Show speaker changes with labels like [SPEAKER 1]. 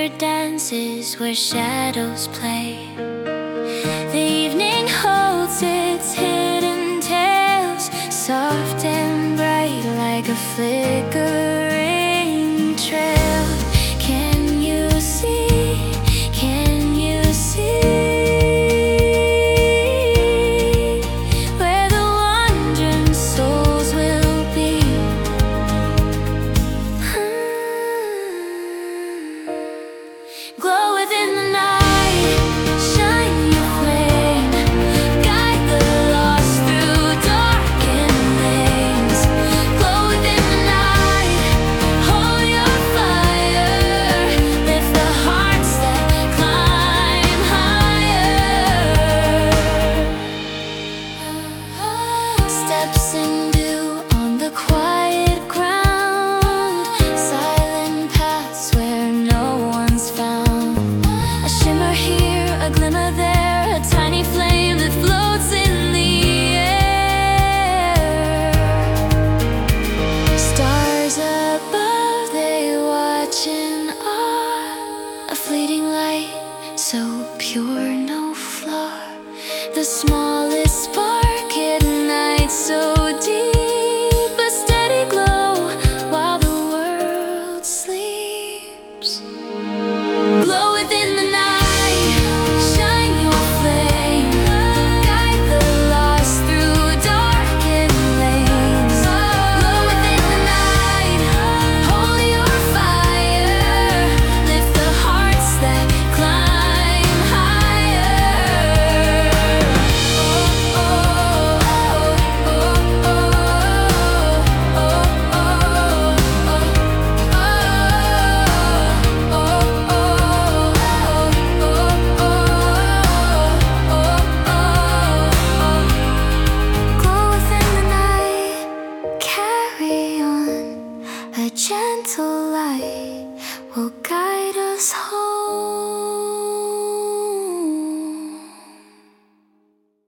[SPEAKER 1] favorite dances where shadows play. The evening holds its hidden tales, soft and bright like a flickering trail. Can you see? Can you see? Glow within the night, shine your flame, guide the lost through darkened lanes. Glow within the night, hold your fire, lift the hearts that climb higher. Steps in dew on the quiet ground, silent paths where no one's found. A shimmer here, a glimmer there, a tiny flame that floats in the air. Stars above, they watch in awe, a fleeting light, so pure, no flaw. The small